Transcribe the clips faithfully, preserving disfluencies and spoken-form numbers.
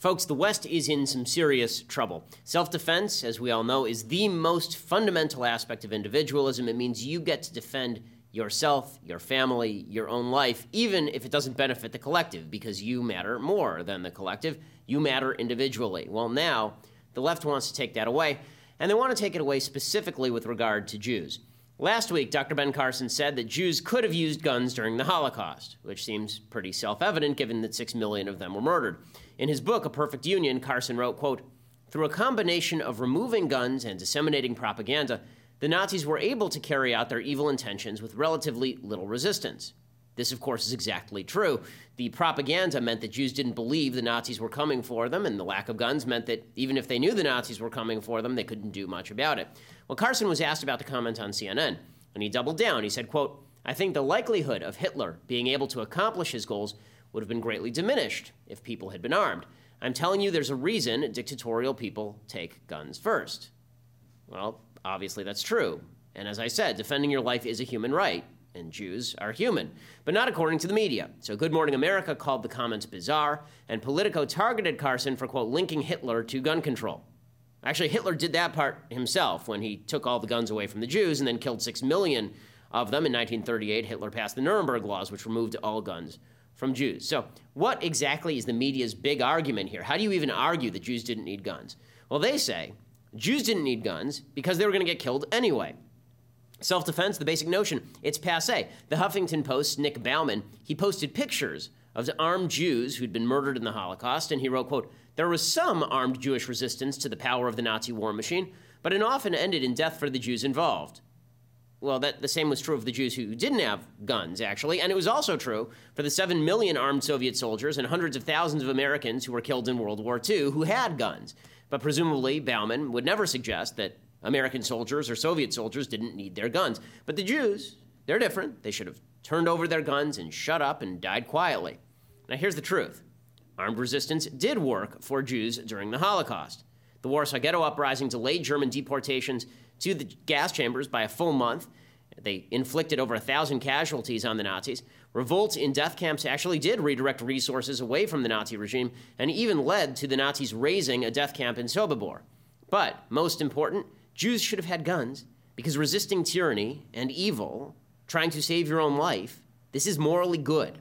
Folks, the West is in some serious trouble. Self-defense, as we all know, is the most fundamental aspect of individualism. It means you get to defend yourself, your family, your own life, even if it doesn't benefit the collective, because you matter more than the collective. You matter individually. Well, now, the left wants to take that away, and they want to take it away specifically with regard to Jews. Last week, Doctor Ben Carson said that Jews could have used guns during the Holocaust, which seems pretty self-evident given that six million of them were murdered. In his book, A Perfect Union, Carson wrote, quote, "Through a combination of removing guns and disseminating propaganda, the Nazis were able to carry out their evil intentions with relatively little resistance." This, of course, is exactly true. The propaganda meant that Jews didn't believe the Nazis were coming for them, and the lack of guns meant that even if they knew the Nazis were coming for them, they couldn't do much about it. Well, Carson was asked about the comment on C N N, and he doubled down. He said, quote, "I think the likelihood of Hitler being able to accomplish his goals would have been greatly diminished if people had been armed. I'm telling you there's a reason dictatorial people take guns first." Well, obviously that's true. And as I said, defending your life is a human right, and Jews are human, but not according to the media. So Good Morning America called the comments bizarre, and Politico targeted Carson for, quote, linking Hitler to gun control. Actually, Hitler did that part himself when he took all the guns away from the Jews and then killed six million of them. In nineteen thirty-eight, Hitler passed the Nuremberg laws, which removed all guns from Jews. So what exactly is the media's big argument here? How do you even argue that Jews didn't need guns? Well, they say Jews didn't need guns because they were going to get killed anyway. Self-defense, the basic notion, it's passé. The Huffington Post's Nick Bauman, he posted pictures of the armed Jews who'd been murdered in the Holocaust, and he wrote, quote, "There was some armed Jewish resistance to the power of the Nazi war machine, but it often ended in death for the Jews involved." Well, that the same was true of the Jews who didn't have guns, actually, and it was also true for the seven million armed Soviet soldiers and hundreds of thousands of Americans who were killed in World War Two who had guns. But presumably, Bauman would never suggest that American soldiers or Soviet soldiers didn't need their guns. But the Jews, they're different. They should have turned over their guns and shut up and died quietly. Now, here's the truth. Armed resistance did work for Jews during the Holocaust. The Warsaw Ghetto Uprising delayed German deportations to the gas chambers by a full month. They inflicted over a thousand casualties on the Nazis. Revolts in death camps actually did redirect resources away from the Nazi regime and even led to the Nazis raising a death camp in Sobibor. But, most important, Jews should have had guns because resisting tyranny and evil, trying to save your own life, this is morally good.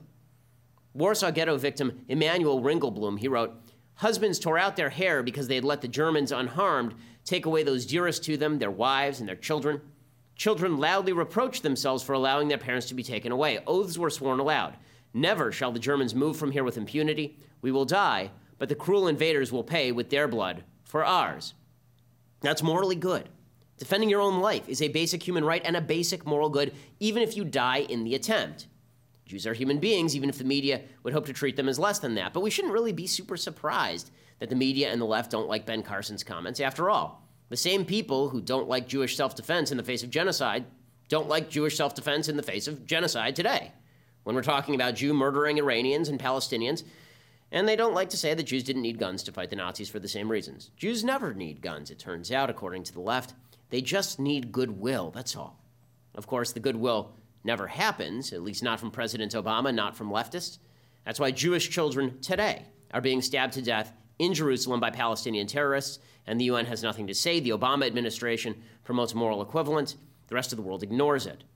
Warsaw Ghetto victim Emanuel Ringelblum, he wrote, "Husbands tore out their hair because they had let the Germans unharmed take away those dearest to them, their wives and their children. Children loudly reproached themselves for allowing their parents to be taken away. Oaths were sworn aloud. Never shall the Germans move from here with impunity. We will die, but the cruel invaders will pay with their blood for ours." That's morally good. Defending your own life is a basic human right and a basic moral good, even if you die in the attempt. Jews are human beings, even if the media would hope to treat them as less than that. But we shouldn't really be super surprised that the media and the left don't like Ben Carson's comments. After all, the same people who don't like Jewish self-defense in the face of genocide don't like Jewish self-defense in the face of genocide today, when we're talking about Jew murdering Iranians and Palestinians. And they don't like to say that Jews didn't need guns to fight the Nazis for the same reasons. Jews never need guns, it turns out, according to the left. They just need goodwill, that's all. Of course, the goodwill never happens, at least not from President Obama, not from leftists. That's why Jewish children today are being stabbed to death in Jerusalem by Palestinian terrorists, and the U N has nothing to say. The Obama administration promotes moral equivalence. The rest of the world ignores it.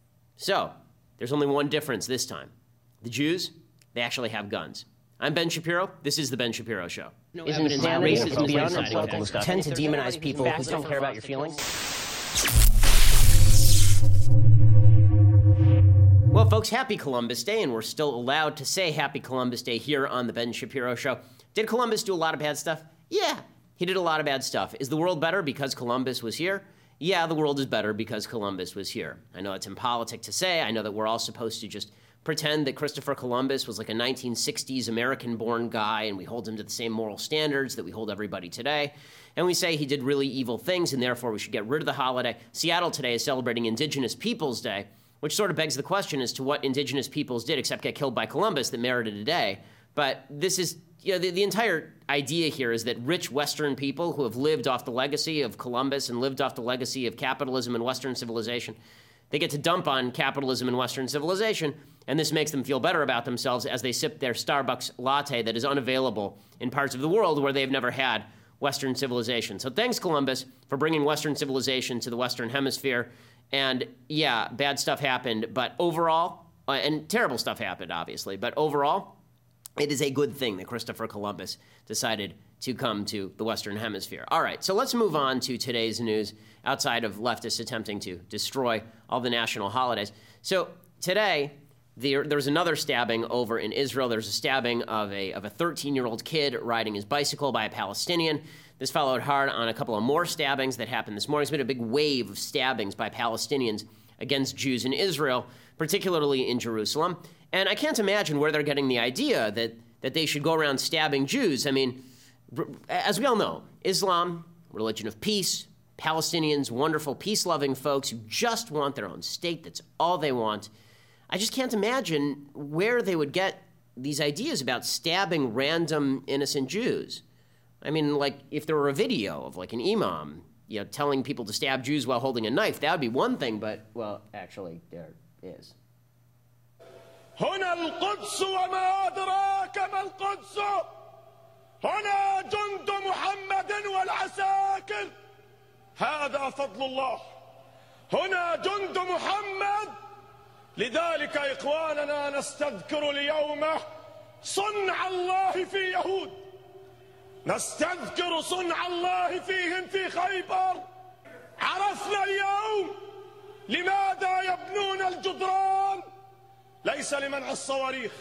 So, there's only one difference this time. The Jews, they actually have guns. I'm Ben Shapiro. This is The Ben Shapiro Show. No Isn't it that racism beyond political stuff tend to demonize people who don't care about your feelings? Well, folks, happy Columbus Day, and we're still allowed to say happy Columbus Day here on The Ben Shapiro Show. Did Columbus do a lot of bad stuff? Yeah, he did a lot of bad stuff. Is the world better because Columbus was here? Yeah, the world is better because Columbus was here. I know it's impolitic to say. I know that we're all supposed to just pretend that Christopher Columbus was like a nineteen sixties American-born guy, and we hold him to the same moral standards that we hold everybody today. And we say he did really evil things, and therefore we should get rid of the holiday. Seattle today is celebrating Indigenous Peoples Day, which sort of begs the question as to what Indigenous peoples did except get killed by Columbus that merited a day. But this is, you know, the, the entire idea here is that rich Western people who have lived off the legacy of Columbus and lived off the legacy of capitalism and Western civilization, They get to dump on capitalism and Western civilization, and this makes them feel better about themselves as they sip their Starbucks latte that is unavailable in parts of the world where they've never had Western civilization. So thanks, Columbus, for bringing Western civilization to the Western Hemisphere. And yeah, bad stuff happened, but overall, uh, and terrible stuff happened, obviously, but overall, it is a good thing that Christopher Columbus decided to come to the Western Hemisphere. All right, so let's move on to today's news outside of leftists attempting to destroy all the national holidays. So today, there, there's another stabbing over in Israel. There's a stabbing of a of a thirteen-year-old kid riding his bicycle by a Palestinian. This followed hard on a couple of more stabbings that happened this morning. It's been a big wave of stabbings by Palestinians against Jews in Israel, particularly in Jerusalem. And I can't imagine where they're getting the idea that, that they should go around stabbing Jews. I mean, as we all know, Islam, religion of peace, Palestinians, wonderful, peace-loving folks who just want their own state. That's all they want. I just can't imagine where they would get these ideas about stabbing random innocent Jews. I mean, like, if there were a video of, like, an imam, you know, telling people to stab Jews while holding a knife, that would be one thing, but, well, actually, there is. هنا القدس وما أدراك ما القدس هنا جند محمد والعساكر هذا فضل الله هنا جند محمد لذلك إخواننا نستذكر اليوم صنع الله في يهود نستذكر صنع الله فيهم في خيبر عرفنا اليوم لماذا يبنون الجدران ليس لمنع الصواريخ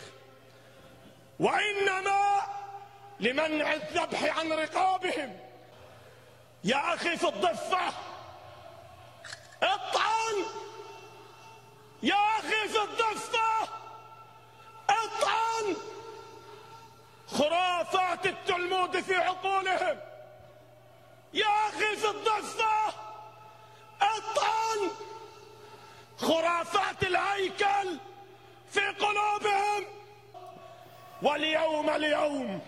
وإنما لمنع الذبح عن رقابهم يا أخي في الضفة اطعن يا أخي في الضفة اطعن خرافات التلمود في عقولهم يا أخي في الضفة اطعن خرافات الهيكل في قلوبهم واليوم اليوم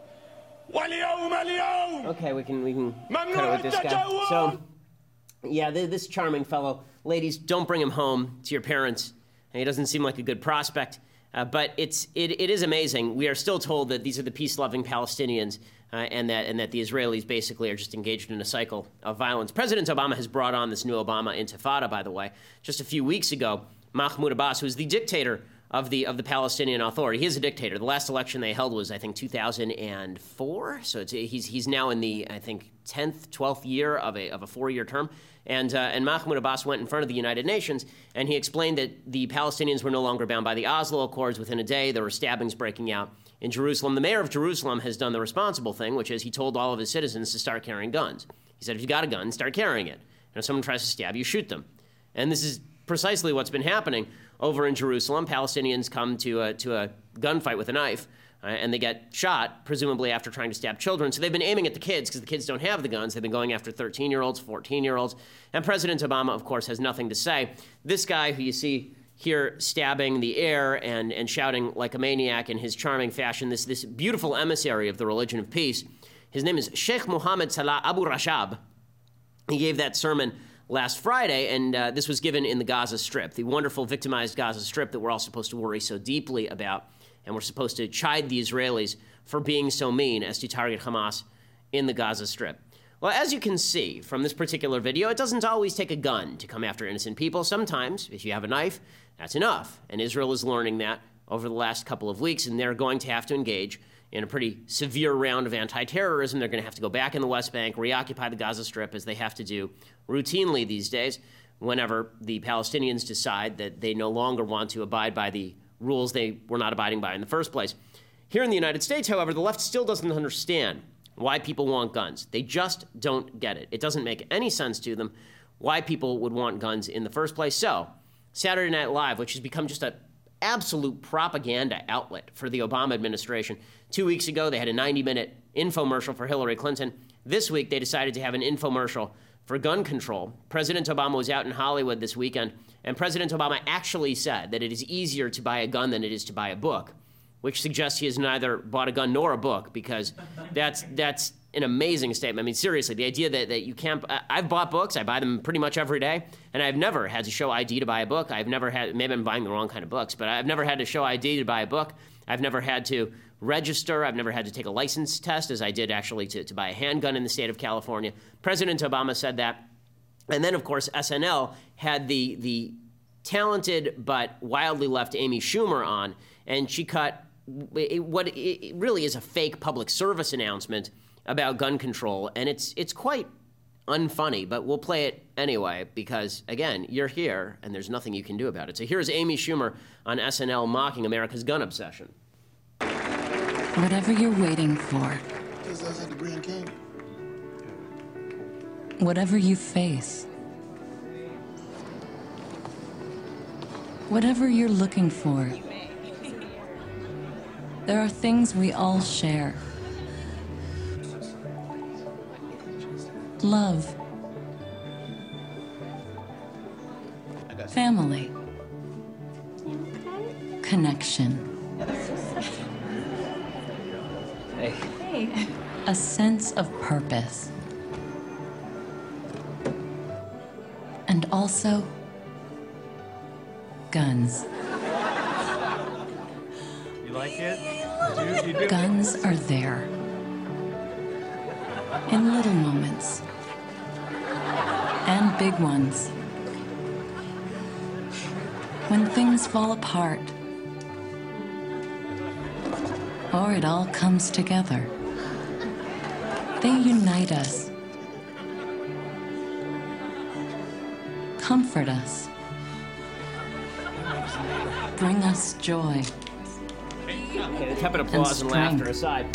واليوم اليوم. Okay, we can we can cut it with this guy. So, yeah, this charming fellow. Ladies, don't bring him home to your parents. He doesn't seem like a good prospect. Uh, but it's it, it is amazing. We are still told that these are the peace-loving Palestinians, uh, and that and that the Israelis basically are just engaged in a cycle of violence. President Obama has brought on this new Obama Intifada, by the way. Just a few weeks ago, Mahmoud Abbas, who is the dictator of the of the Palestinian Authority, he is a dictator. The last election they held was, I think, two thousand four. So it's, he's he's now in the, I think, tenth, twelfth year of a of a four-year term. And, uh, and Mahmoud Abbas went in front of the United Nations, and he explained that the Palestinians were no longer bound by the Oslo Accords. Within a day, there were stabbings breaking out in Jerusalem. The mayor of Jerusalem has done the responsible thing, which is he told all of his citizens to start carrying guns. He said, if you got a gun, start carrying it. And if someone tries to stab you, shoot them. And this is precisely what's been happening over in Jerusalem. Palestinians come to a, to a gunfight with a knife, Uh, and they get shot, presumably after trying to stab children. So they've been aiming at the kids because the kids don't have the guns. They've been going after thirteen-year-olds, fourteen-year-olds. And President Obama, of course, has nothing to say. This guy who you see here stabbing the air and, and shouting like a maniac in his charming fashion, this, this beautiful emissary of the religion of peace, his name is Sheikh Mohammed Salah Abu Rashab. He gave that sermon last Friday, and uh, this was given in the Gaza Strip, the wonderful victimized Gaza Strip that we're all supposed to worry so deeply about. And we're supposed to chide the Israelis for being so mean as to target Hamas in the Gaza Strip. Well, as you can see from this particular video, it doesn't always take a gun to come after innocent people. Sometimes, if you have a knife, that's enough. And Israel is learning that over the last couple of weeks, and they're going to have to engage in a pretty severe round of anti-terrorism. They're going to have to go back in the West Bank, reoccupy the Gaza Strip, as they have to do routinely these days, whenever the Palestinians decide that they no longer want to abide by the rules they were not abiding by in the first place. Here in the United States, however, the left still doesn't understand why people want guns. They just don't get it. It doesn't make any sense to them why people would want guns in the first place. So, Saturday Night Live, which has become just an absolute propaganda outlet for the Obama administration. Two weeks ago, they had a ninety-minute infomercial for Hillary Clinton. This week, they decided to have an infomercial for gun control. President Obama was out in Hollywood this weekend, and President Obama actually said that it is easier to buy a gun than it is to buy a book. which suggests he has neither bought a gun nor a book, because that's that's an amazing statement. I mean, seriously, the idea that, that you can't... I've bought books. I buy them pretty much every day, and I've never had to show I D to buy a book. I've never had... Maybe I'm buying the wrong kind of books, but I've never had to show I D to buy a book. I've never had to register. I've never had to take a license test, as I did actually to, to buy a handgun in the state of California. President Obama said that. And then, of course, S N L had the the talented but wildly left Amy Schumer on, and she cut what it really is a fake public service announcement about gun control, and it's it's quite unfunny, but we'll play it anyway because, again, you're here, and there's nothing you can do about it. So here's Amy Schumer on S N L mocking America's gun obsession. Whatever you're waiting for, whatever you face, whatever you're looking for, there are things we all share. Love, family, connection, Hey. a sense of purpose, and also guns. You like it? You, you do? Guns are there in little moments and big ones. When things fall apart or it all comes together, they unite us, comfort us, bring us joy. Okay, the tepid applause and, and laughter aside.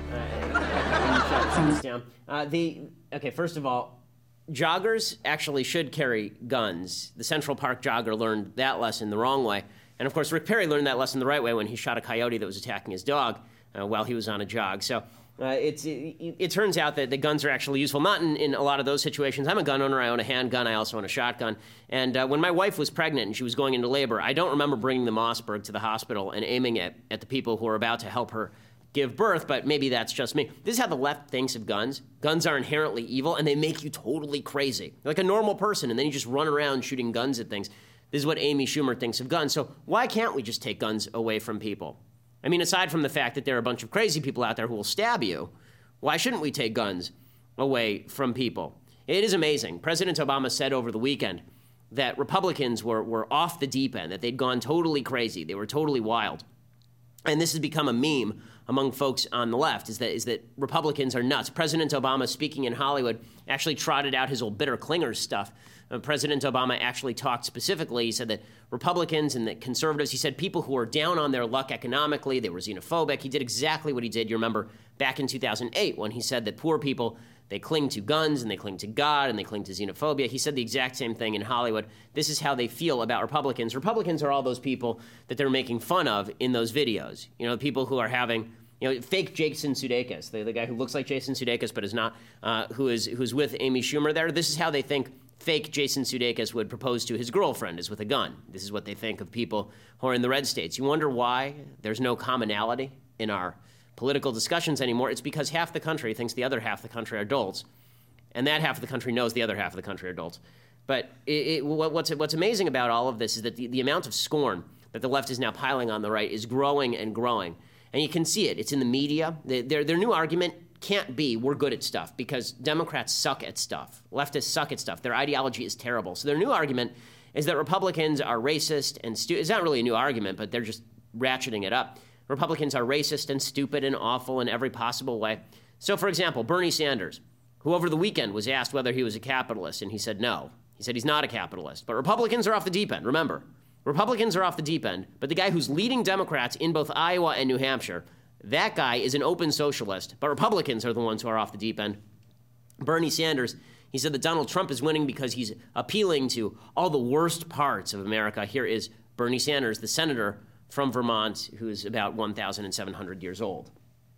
Uh, down. Uh, the okay. First of all, joggers actually should carry guns. The Central Park jogger learned that lesson the wrong way, and of course, Rick Perry learned that lesson the right way when he shot a coyote that was attacking his dog uh, while he was on a jog. So. Uh, it's, it, it turns out that the guns are actually useful, not in, in a lot of those situations. I'm a gun owner. I own a handgun. I also own a shotgun. And uh, when my wife was pregnant and she was going into labor, I don't remember bringing the Mossberg to the hospital and aiming it at the people who are about to help her give birth, but maybe that's just me. This is how the left thinks of guns. Guns are inherently evil, and they make you totally crazy, like a normal person, and then you just run around shooting guns at things. This is what Amy Schumer thinks of guns. So why can't we just take guns away from people? I mean, aside from the fact that there are a bunch of crazy people out there who will stab you, why shouldn't we take guns away from people? It is amazing. President Obama said over the weekend that Republicans were, were off the deep end, that they'd gone totally crazy. They were totally wild. And this has become a meme among folks on the left, is that is that Republicans are nuts. President Obama, speaking in Hollywood, actually trotted out his old bitter clingers stuff. Uh, President Obama actually talked specifically. He said that Republicans and that conservatives, he said people who were down on their luck economically, they were xenophobic. He did exactly what he did, you remember, back in two thousand eight when he said that poor people, they cling to guns and they cling to God and they cling to xenophobia. He said the exact same thing in Hollywood. This is how they feel about Republicans. Republicans are all those people that they're making fun of in those videos. You know, the people who are having, you know, fake Jason Sudeikis, the, the guy who looks like Jason Sudeikis but is not, uh, who is who's with Amy Schumer there. This is how they think fake Jason Sudeikis would propose to his girlfriend, is with a gun. This is what they think of people who are in the red states. You wonder why there's no commonality in our political discussions anymore. It's because half the country thinks the other half of the country are adults, and that half of the country knows the other half of the country are adults. But it, it, what's, what's amazing about all of this is that the, the amount of scorn that the left is now piling on the right is growing and growing. And you can see it. It's in the media. Their, their new argument can't be we're good at stuff, because Democrats suck at stuff. Leftists suck at stuff. Their ideology is terrible. So their new argument is that Republicans are racist and stu- it's not really a new argument, but they're just ratcheting it up. Republicans are racist and stupid and awful in every possible way. So, for example, Bernie Sanders, who over the weekend was asked whether he was a capitalist, and he said no. He said he's not a capitalist. But Republicans are off the deep end. Remember, Republicans are off the deep end, but the guy who's leading Democrats in both Iowa and New Hampshire, that guy is an open socialist, but Republicans are the ones who are off the deep end. Bernie Sanders, he said that Donald Trump is winning because he's appealing to all the worst parts of America. Here is Bernie Sanders, the senator from Vermont, who's about one thousand seven hundred years old.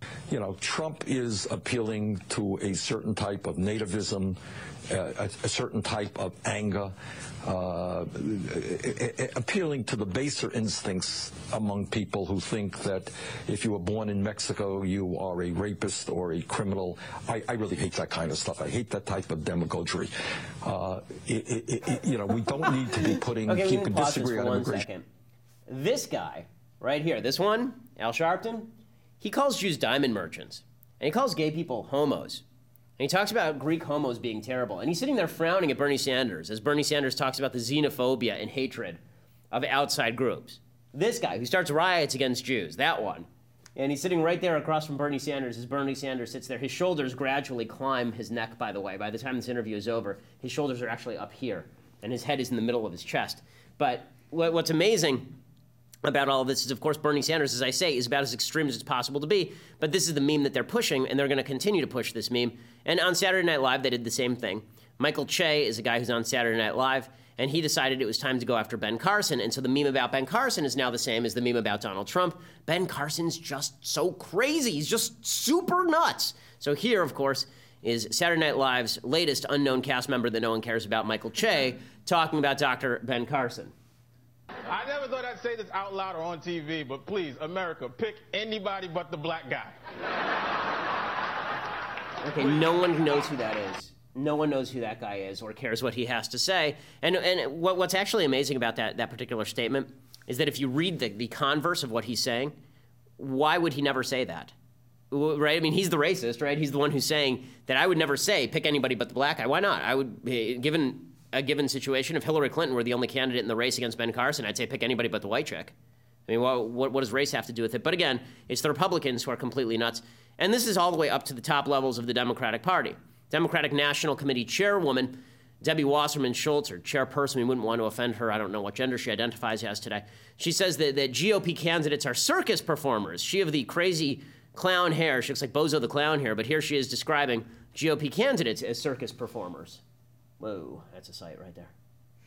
You know, Trump is appealing to a certain type of nativism, uh, a, a certain type of anger, uh, appealing to the baser instincts among people who think that if you were born in Mexico, you are a rapist or a criminal. I, I really hate that kind of stuff. I hate that type of demagoguery. Uh, it, it, it, you know, we don't need to be putting okay, keep we pause disagree this for on one immigration. second. This guy right here, this one, Al Sharpton, he calls Jews diamond merchants, and he calls gay people homos. And he talks about Greek homos being terrible. And he's sitting there frowning at Bernie Sanders as Bernie Sanders talks about the xenophobia and hatred of outside groups. This guy who starts riots against Jews, that one. And he's sitting right there across from Bernie Sanders as Bernie Sanders sits there. His shoulders gradually climb his neck, by the way. By the time this interview is over, his shoulders are actually up here, and his head is in the middle of his chest. But what's amazing about all of this is, of course, Bernie Sanders, as I say, is about as extreme as it's possible to be. But this is the meme that they're pushing, and they're going to continue to push this meme. And on Saturday Night Live, they did the same thing. Michael Che is a guy who's on Saturday Night Live, and he decided it was time to go after Ben Carson. And so the meme about Ben Carson is now the same as the meme about Donald Trump. Ben Carson's just so crazy. He's just super nuts. So here, of course, is Saturday Night Live's latest unknown cast member that no one cares about, Michael Che, talking about Doctor Ben Carson. I never thought I'd say this out loud or on T V, but please, America, pick anybody but the black guy. Okay, no one knows who that is. No one knows who that guy is or cares what he has to say. And and what, what's actually amazing about that, that particular statement is that if you read the, the converse of what he's saying, why would he never say that? Right? I mean, he's the racist, right? He's the one who's saying that I would never say pick anybody but the black guy. Why not? I would, given a given situation, if Hillary Clinton were the only candidate in the race against Ben Carson, I'd say pick anybody but the white chick. I mean, what, what, what does race have to do with it? But again, it's the Republicans who are completely nuts. And this is all the way up to the top levels of the Democratic Party. Democratic National Committee Chairwoman Debbie Wasserman Schultz, or chairperson, we wouldn't want to offend her. I don't know what gender she identifies as today. She says that, that G O P candidates are circus performers. She of the crazy clown hair. She looks like Bozo the Clown here, but here she is describing G O P candidates as circus performers. Whoa, that's a sight right there.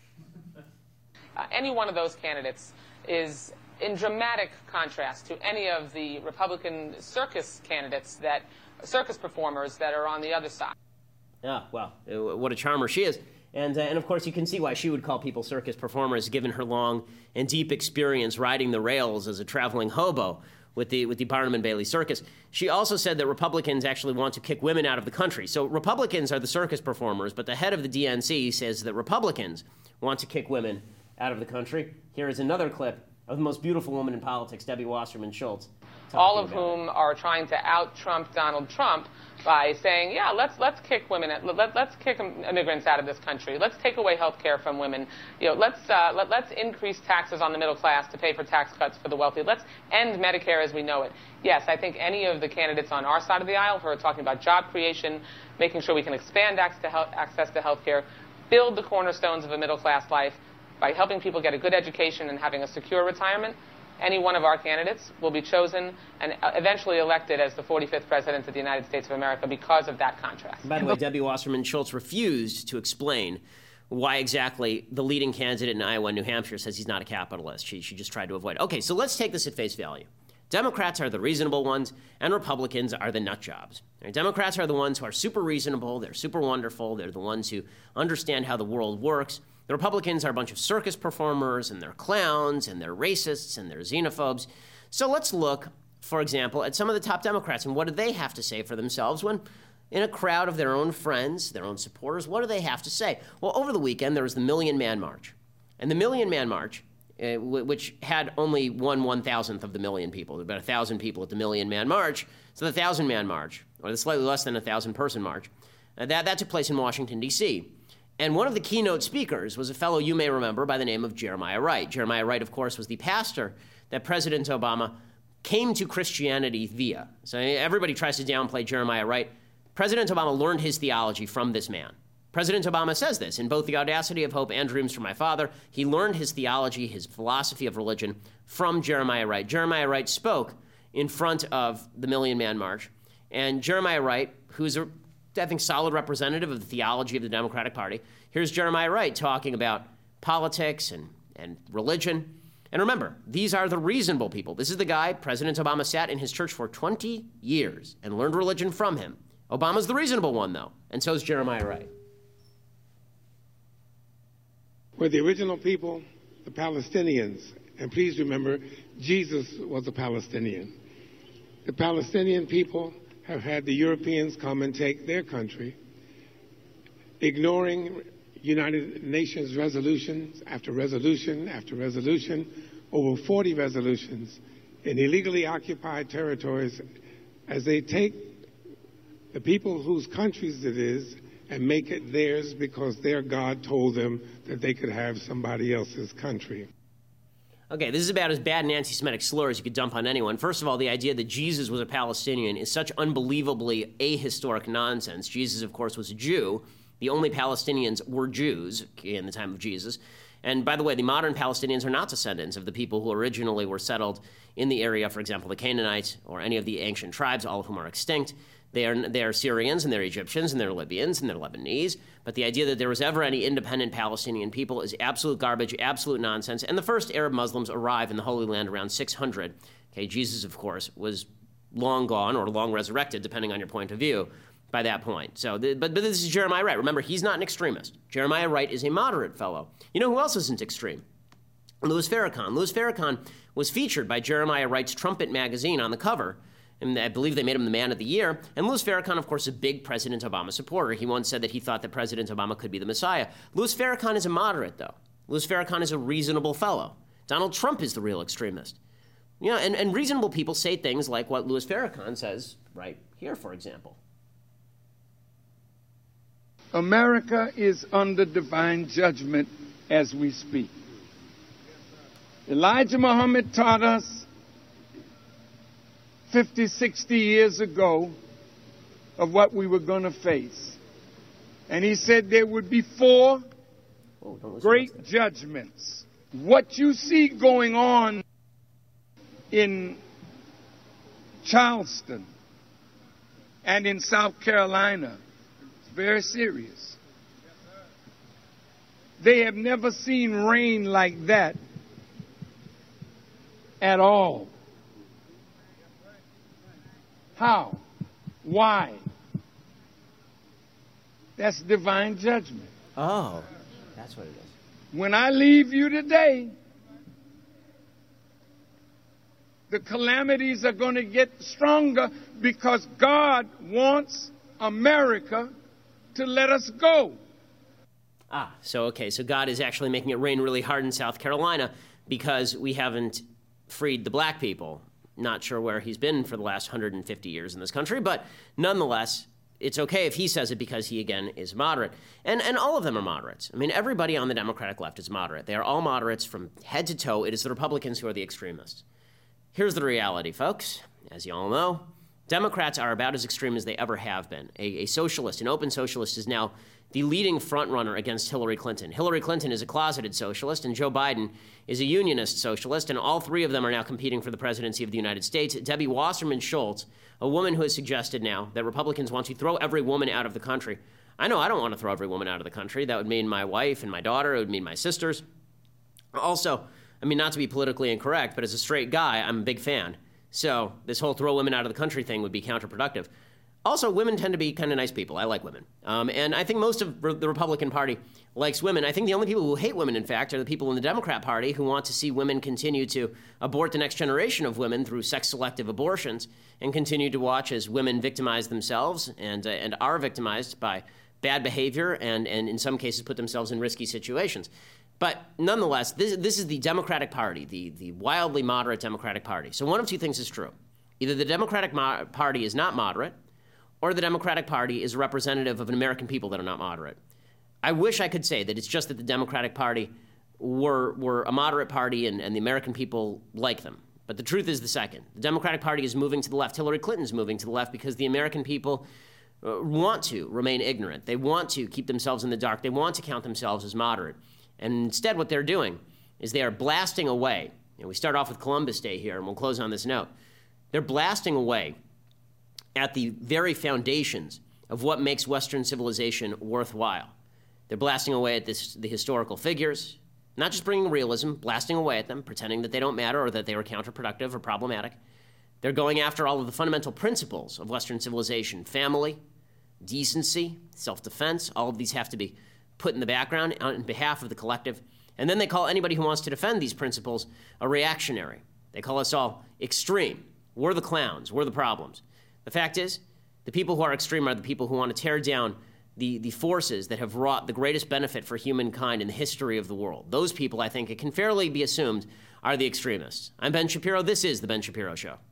Uh, any one of those candidates is in dramatic contrast to any of the Republican circus candidates, that circus performers that are on the other side. Ah, well, what a charmer she is. And, uh, and of course, you can see why she would call people circus performers, given her long and deep experience riding the rails as a traveling hobo with the with the Barnum and Bailey Circus. She also said that Republicans actually want to kick women out of the country. So Republicans are the circus performers, but the head of the D N C says that Republicans want to kick women out of the country. Here is another clip of the most beautiful woman in politics, Debbie Wasserman Schultz. All of whom are trying to out-Trump Donald Trump by saying, yeah, let's let's kick women, let, let's kick immigrants out of this country. Let's take away health care from women. You know, let's uh, let, let's increase taxes on the middle class to pay for tax cuts for the wealthy. Let's end Medicare as we know it. Yes, I think any of the candidates on our side of the aisle who are talking about job creation, making sure we can expand access to health, access to health care, build the cornerstones of a middle class life by helping people get a good education and having a secure retirement, any one of our candidates will be chosen and eventually elected as the forty-fifth president of the United States of America because of that contrast. By the way, Debbie Wasserman Schultz refused to explain why exactly the leading candidate in Iowa and New Hampshire says he's not a capitalist. She, she just tried to avoid it. Okay, so let's take this at face value. Democrats are the reasonable ones, and Republicans are the nut jobs. Right? Democrats are the ones who are super reasonable, they're super wonderful, they're the ones who understand how the world works. The Republicans are a bunch of circus performers, and they're clowns, and they're racists, and they're xenophobes. So let's look, for example, at some of the top Democrats, and what do they have to say for themselves when in a crowd of their own friends, their own supporters, what do they have to say? Well, over the weekend, there was the Million Man March. And the Million Man March, uh, w- which had only one one-thousandth of the million people, about one thousand people at the Million Man March, so the one thousand Man March, or the slightly less than a one thousand person march, uh, that, that took place in Washington, D C And one of the keynote speakers was a fellow you may remember by the name of Jeremiah Wright. Jeremiah Wright, of course, was the pastor that President Obama came to Christianity via. So everybody tries to downplay Jeremiah Wright. President Obama learned his theology from this man. President Obama says this in both The Audacity of Hope and Dreams from My Father. He learned his theology, his philosophy of religion from Jeremiah Wright. Jeremiah Wright spoke in front of the Million Man March. And Jeremiah Wright, who's a I think, solid representative of the theology of the Democratic Party. Here's Jeremiah Wright talking about politics and, and religion. And remember, these are the reasonable people. This is the guy President Obama sat in his church for twenty years and learned religion from him. Obama's the reasonable one, though, and so is Jeremiah Wright. Were the original people the Palestinians? And please remember, Jesus was a Palestinian. The Palestinian people have had the Europeans come and take their country, ignoring United Nations resolutions after resolution after resolution, over forty resolutions in illegally occupied territories, as they take the people whose countries it is and make it theirs because their God told them that they could have somebody else's country. Okay, this is about as bad an anti-Semitic slur as you could dump on anyone. First of all, the idea that Jesus was a Palestinian is such unbelievably ahistoric nonsense. Jesus, of course, was a Jew. The only Palestinians were Jews in the time of Jesus. And by the way, the modern Palestinians are not descendants of the people who originally were settled in the area, for example, the Canaanites or any of the ancient tribes, all of whom are extinct. They are, they are Syrians, and they're Egyptians, and they're Libyans, and they're Lebanese. But the idea that there was ever any independent Palestinian people is absolute garbage, absolute nonsense. And the first Arab Muslims arrived in the Holy Land around six hundred. Okay, Jesus, of course, was long gone or long resurrected, depending on your point of view, by that point. So, the, but, but this is Jeremiah Wright. Remember, he's not an extremist. Jeremiah Wright is a moderate fellow. You know who else isn't extreme? Louis Farrakhan. Louis Farrakhan was featured by Jeremiah Wright's Trumpet magazine on the cover, and I believe they made him the man of the year. And Louis Farrakhan, of course, is a big President Obama supporter. He once said that he thought that President Obama could be the Messiah. Louis Farrakhan is a moderate, though. Louis Farrakhan is a reasonable fellow. Donald Trump is the real extremist. You know, and, and reasonable people say things like what Louis Farrakhan says right here, for example. America is under divine judgment as we speak. Elijah Muhammad taught us fifty, sixty years ago of what we were going to face. And he said there would be four oh, great judgments. What you see going on in Charleston and in South Carolina is very serious. They have never seen rain like that at all. How? Why? That's divine judgment. Oh, that's what it is. When I leave you today, the calamities are going to get stronger because God wants America to let us go. Ah, so okay, so God is actually making it rain really hard in South Carolina because we haven't freed the black people. Not sure where he's been for the last one hundred fifty years in this country, but nonetheless, it's okay if he says it because he, again, is moderate. And and all of them are moderates. I mean, everybody on the Democratic left is moderate. They are all moderates from head to toe. It is the Republicans who are the extremists. Here's the reality, folks. As you all know, Democrats are about as extreme as they ever have been. A, a socialist, an open socialist, is now the leading frontrunner against Hillary Clinton. Hillary Clinton is a closeted socialist, and Joe Biden is a unionist socialist, and all three of them are now competing for the presidency of the United States. Debbie Wasserman Schultz, a woman who has suggested now that Republicans want to throw every woman out of the country. I know I don't want to throw every woman out of the country. That would mean my wife and my daughter. It would mean my sisters. Also, I mean, not to be politically incorrect, but as a straight guy, I'm a big fan. So this whole throw women out of the country thing would be counterproductive. Also, women tend to be kind of nice people. I like women. Um, and I think most of re- the Republican Party likes women. I think the only people who hate women, in fact, are the people in the Democrat Party who want to see women continue to abort the next generation of women through sex-selective abortions and continue to watch as women victimize themselves and uh, and are victimized by bad behavior and, and in some cases put themselves in risky situations. But nonetheless, this, this is the Democratic Party, the, the wildly moderate Democratic Party. So one of two things is true. Either the Democratic mo- Party is not moderate, or the Democratic Party is a representative of an American people that are not moderate. I wish I could say that it's just that the Democratic Party were were a moderate party and, and the American people like them. But the truth is the second. The Democratic Party is moving to the left. Hillary Clinton's moving to the left because the American people uh, want to remain ignorant. They want to keep themselves in the dark. They want to count themselves as moderate. And instead what they're doing is they are blasting away. You know, we start off with Columbus Day here, and we'll close on this note. They're blasting away at the very foundations of what makes Western civilization worthwhile. They're blasting away at this, the historical figures. Not just bringing realism, blasting away at them, pretending that they don't matter or that they were counterproductive or problematic. They're going after all of the fundamental principles of Western civilization: family, decency, self-defense. All of these have to be put in the background on behalf of the collective. And then they call anybody who wants to defend these principles a reactionary. They call us all extreme. We're the clowns. We're the problems. The fact is, the people who are extreme are the people who want to tear down the, the forces that have wrought the greatest benefit for humankind in the history of the world. Those people, I think, it can fairly be assumed, are the extremists. I'm Ben Shapiro. This is The Ben Shapiro Show.